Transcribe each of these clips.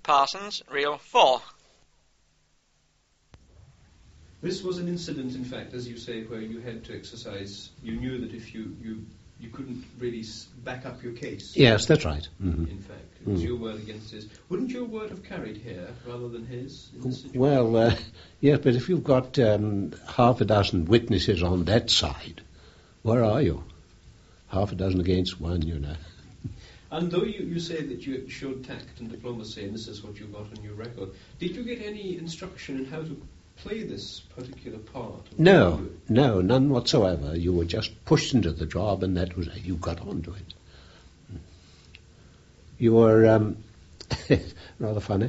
Parsons, reel 4. This was an incident, in fact, as you say, where you had to exercise. You knew that if you couldn't really back up your case. Yes, that's right. Mm-hmm. In fact, it was your word against his. Wouldn't your word have carried here rather than his in this situation? Well, yes, but if you've got half a dozen witnesses on that side, where are you? Half a dozen against one, you know. And though you say that you showed tact and diplomacy, and this is what you got on your record, did you get any instruction in how to play this particular part? No, none whatsoever. You were just pushed into the job, and that was it. You got onto it. You were rather funny.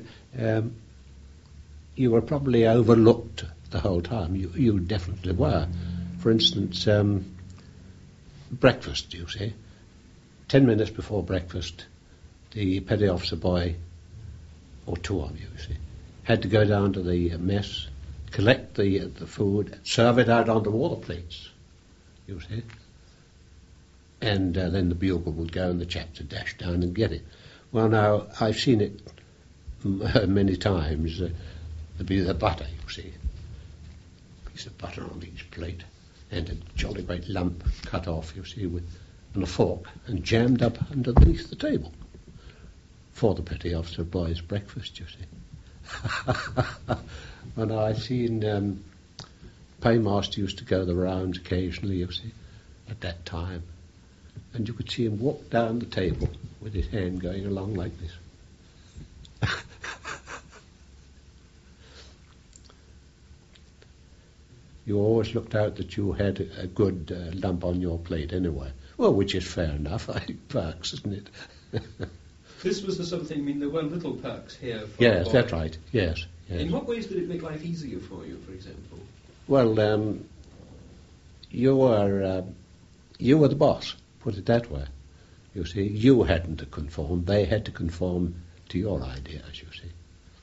You were probably overlooked the whole time. You definitely were. For instance, breakfast, you see. 10 minutes before breakfast, the petty officer boy, or two of you see, had to go down to the mess, collect the food, serve it out on the water plates, you see. And then the bugle would go and the chaps would dash down and get it. Well, now, I've seen it many times. There'd be the butter, you see. A piece of butter on each plate and a jolly great lump cut off, you see, and a fork and jammed up underneath the table for the petty officer boy's breakfast, you see. And I've seen paymaster used to go the rounds occasionally, you see, at that time. And you could see him walk down the table with his hand going along like this. You always looked out that you had a good lump on your plate anyway. Well, which is fair enough, I think, perks, isn't it? This was the sort of thing, I mean, there were little perks here for Yes, that's right, yes. In what ways did it make life easier for you, for example? Well, you were the boss, put it that way. You see, you hadn't to conform, they had to conform to your ideas, you see.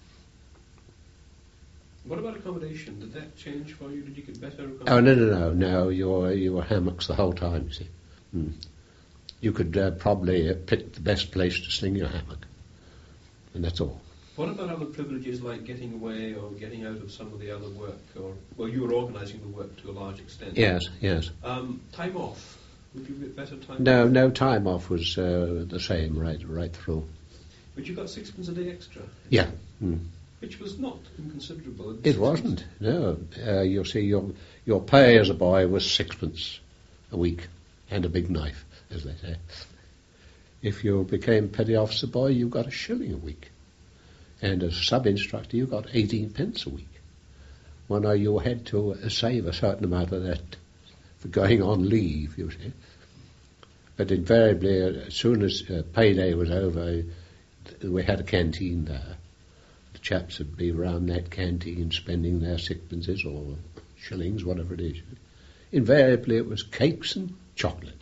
What about accommodation? Did that change for you? Did you get better accommodation? Oh, no, you were hammocks the whole time, you see. You could probably pick the best place to sling your hammock, and that's all. What about other privileges like getting away or getting out of some of the other work? Well, you were organising the work to a large extent. Yes. Time off? Would you get better time off? No, time off was the same right through. But you got sixpence a day extra? Yeah. Which was not inconsiderable. It wasn't, no. You see, your pay as a boy was sixpence a week and a big knife, as they say. If you became petty officer boy, you got a shilling a week. And as sub-instructor, you got 18 pence a week. Well, now, you had to save a certain amount of that for going on leave, you see. But invariably, as soon as payday was over, we had a canteen there. The chaps would be around that canteen spending their sixpences or shillings, whatever it is. Invariably, it was cakes and chocolate.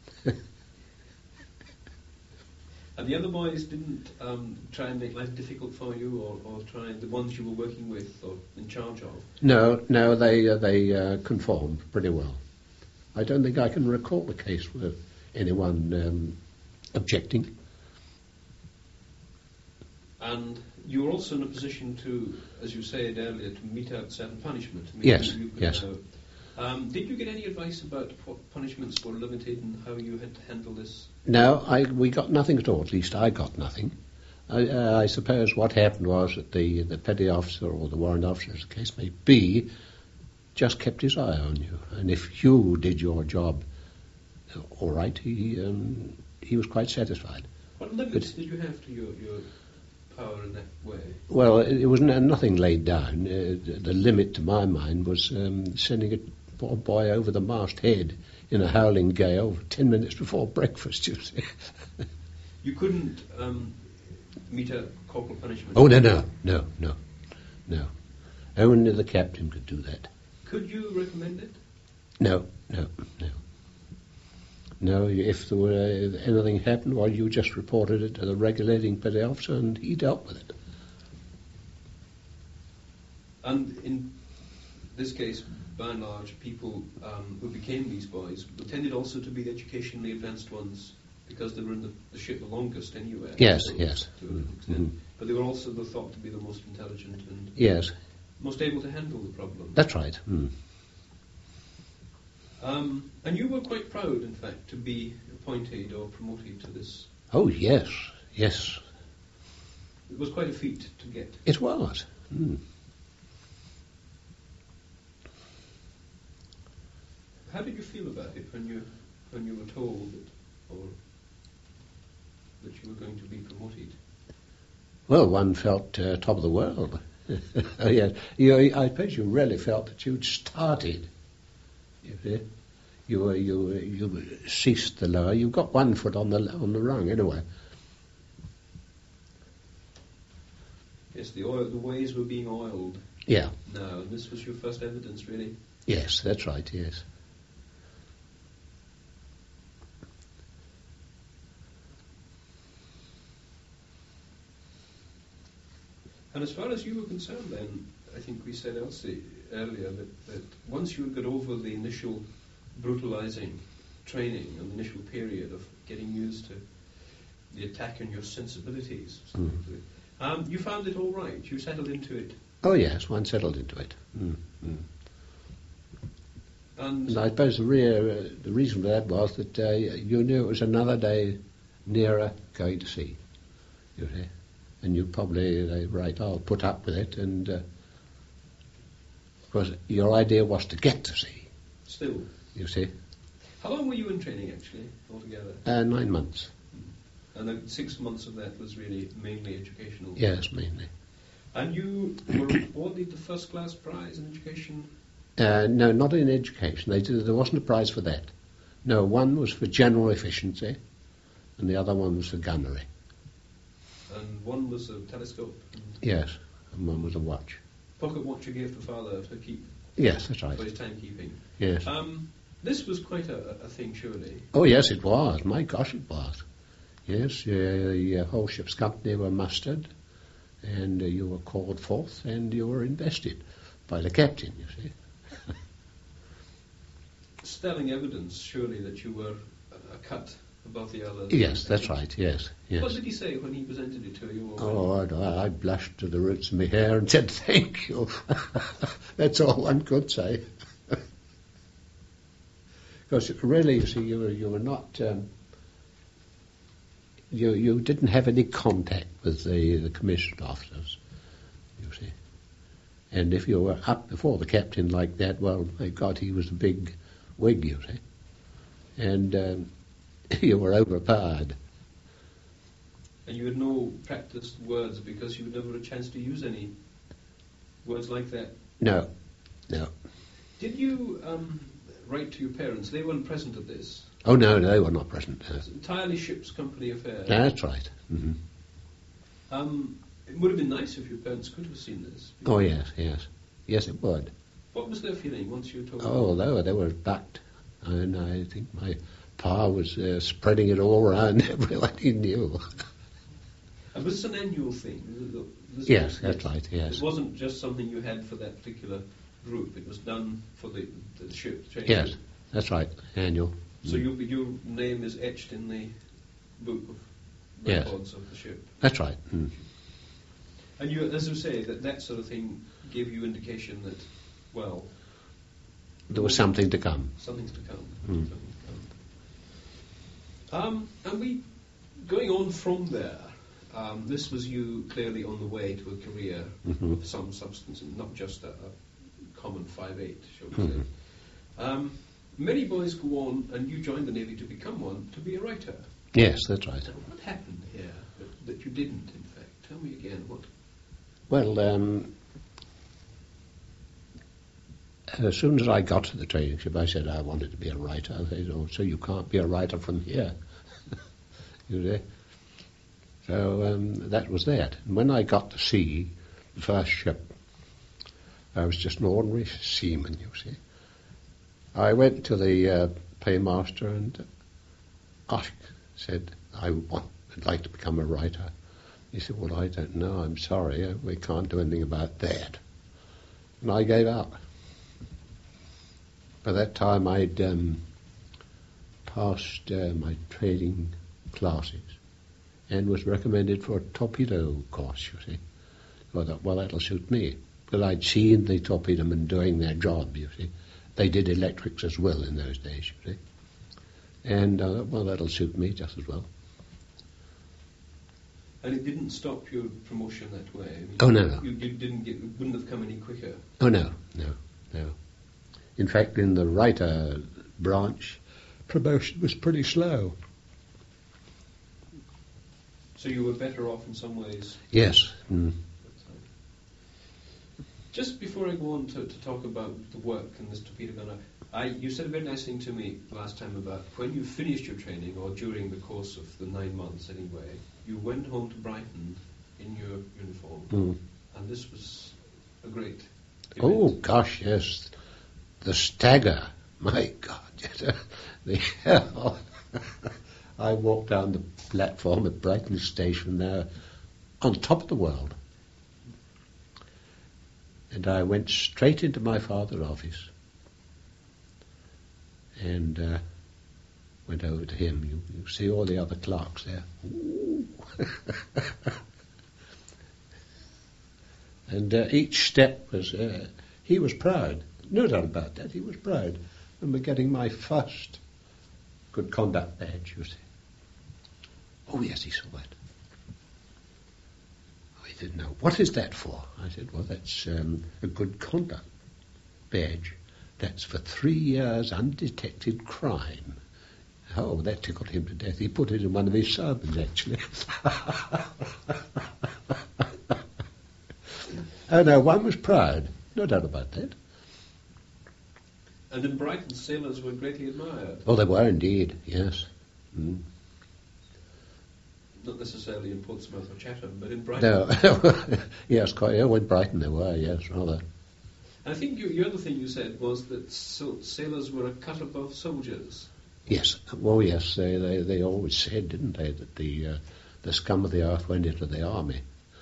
And the other boys didn't try and make life difficult for you, or try the ones you were working with or in charge of? No, they conformed pretty well. I don't think I can recall a case with anyone objecting. And you were also in a position to, as you said earlier, to mete out certain punishment. Yes. Did you get any advice about what punishments were limited and how you had to handle this? No, we got nothing at all. At least I got nothing. I suppose what happened was that the petty officer or the warrant officer, as the case may be, just kept his eye on you. And if you did your job all right, he was quite satisfied. What limits did you have to your power in that way? Well, it was nothing laid down. The limit, to my mind, was sending a poor boy over the masthead in a howling gale 10 minutes before breakfast, you see. You couldn't mete out corporal punishment? Oh, no. Only the captain could do that. Could you recommend it? No. No, if there were anything happened, well, you just reported it to the regulating petty officer and he dealt with it. And in this case, by and large, people who became these boys tended also to be the educationally advanced ones because they were in the ship the longest anyway. Yes. To an extent. but they were also thought to be the most intelligent and Yes, most able to handle the problem. that's right. And you were quite proud, in fact, to be appointed or promoted to this. Oh, yes, yes. It was quite a feat to get. It was. How did you feel about it when you were told that you were going to be promoted? Well, one felt top of the world. Yes. I suppose you really felt that you'd started. You see? You ceased the lower. You got one foot on the rung anyway. Yes, the ways were being oiled. Yeah. Now, and this was your first evidence, really. Yes, that's right. Yes. And as far as you were concerned then, I think we said earlier that once you got over the initial brutalising training and the initial period of getting used to the attack on your sensibilities, you found it all right. You settled into it. Oh yes, one settled into it. And I suppose the reason for that was that you knew it was another day nearer going to sea. You see. And you probably, right, I'll put up with it, and because your idea was to get to sea. Still. You see. How long were you in training, actually, altogether? 9 months. And the 6 months of that was really mainly educational? Yes, mainly. And you were awarded the first-class prize in education? No, not in education. There wasn't a prize for that. No, one was for general efficiency, and the other one was for gunnery. And one was a telescope? Yes, and one was a watch. Pocket watch you gave to father to keep? Yes, that's right. For his timekeeping? Yes. This was quite a thing, surely? Oh, yes, it was. My gosh, it was. Yes, the whole ship's company were mustered, and you were called forth, and you were invested by the captain, you see. Sterling evidence, surely, that you were a cut above the others. Yes, that's right, yes. What did he say when he presented it to you? I blushed to the roots of my hair and said, thank you. That's all one could say. Because really, you see, you were not... You didn't have any contact with the commissioned officers, you see. And if you were up before the captain like that, well, my God, he was a big wig, you see. And you were overpowered. And you had no practiced words because you never had a chance to use any words like that? No. Did you write to your parents? They weren't present at this? Oh, no, they were not present. It's entirely ship's company affair. That's right. Mm-hmm. It would have been nice if your parents could have seen this. Oh, yes. Yes, it would. What was their feeling once you told them? Oh, they were bucked. And I think my pa was spreading it all around everyone he knew. And was this an annual thing? Yes, that's right, yes. It wasn't just something you had for that particular group. It was done for the ship. Yes, that's right, annual. So your name is etched in the book of records of the ship. That's right. And you, as you say, that sort of thing gave you indication that, well, there was something to come. Something's to come. And we, going on from there, this was you clearly on the way to a career of some substance, and not just a common 5/8, shall we say. Many boys go on, and you joined the Navy to become one, to be a writer. Yes, that's right. Now, what happened here that you didn't, in fact? Tell me again, what? Well, as soon as I got to the training ship, I said I wanted to be a writer. They said, oh, so you can't be a writer from here. You see? So that was that. And when I got to sea, the first ship, I was just an ordinary seaman, you see. I went to the paymaster and said, I'd like to become a writer. He said, well, I don't know, I'm sorry, we can't do anything about that. And I gave up. By that time I'd passed my training classes, and was recommended for a torpedo course, you see. So I thought, well, that'll suit me. Because I'd seen the torpedo men doing their job, you see. They did electrics as well in those days, you see. And I thought, well, that'll suit me just as well. And it didn't stop your promotion that way? I mean, Oh, no. You wouldn't have come any quicker? Oh, no. In fact, in the writer branch, promotion was pretty slow. So you were better off in some ways? Yes. Mm. Just before I go on to talk about the work and this torpedo gunner, you said a very nice thing to me last time about when you finished your training, or during the course of the 9 months anyway, you went home to Brighton in your uniform, and this was a great event. Oh, gosh, yes. The stagger, my God. The hell. I walked down the platform at Brighton Station there on top of the world. And I went straight into my father's office and went over to him. You see all the other clerks there. And each step was, he was proud. No doubt about that, he was proud. I remember getting my first good conduct badge, you see. Oh, yes, he saw it. Oh, he didn't know. What is that for? I said, well, that's a good conduct badge. That's for 3 years undetected crime. Oh, that tickled him to death. He put it in one of his sermons, actually. Oh, no, one was proud. No doubt about that. And in Brighton, sailors were greatly admired. Oh, they were indeed, yes. Mm. Not necessarily in Portsmouth or Chatham, but in Brighton. No, yes, quite. Yeah, in Brighton they were, yes, rather. I think your other thing you said was that sailors were a cut above soldiers. Yes, well, yes, they always said, didn't they, that the scum of the earth went into the army.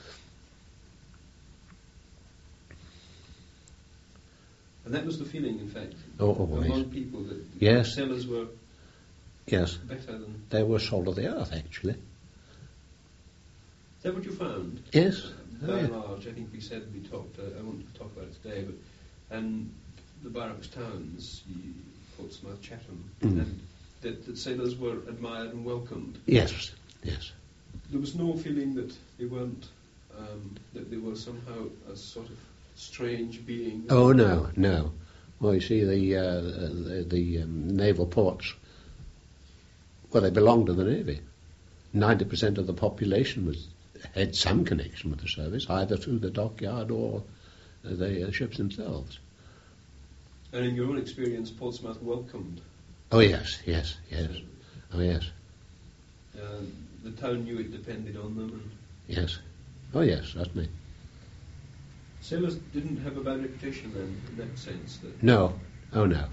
And that was the feeling, in fact, among yes. People, that yes. sailors were better than... They were salt of the earth, actually. Is that what you found? Yes. By and large, I think we talked, I won't talk about it today, but the barracks towns, Portsmouth, Chatham, and that sailors were admired and welcomed. Yes. There was no feeling that they weren't, that they were somehow a sort of strange being. Oh, no. Well, you see, the naval ports, well, they belonged to the Navy. 90% of the population had some connection with the service, either through the dockyard or the ships themselves. And in your own experience, Portsmouth welcomed? Oh, yes. Oh, yes. The town knew it depended on them? Yes. Oh, yes, certainly. Sailors didn't have a bad reputation then, in that sense? No. Oh, no.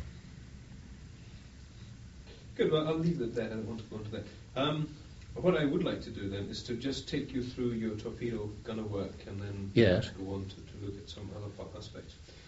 Good, well, I'll leave it there. I don't want to go into that. What I would like to do then is to just take you through your torpedo gunner work and then yes. go on to look at some other aspects.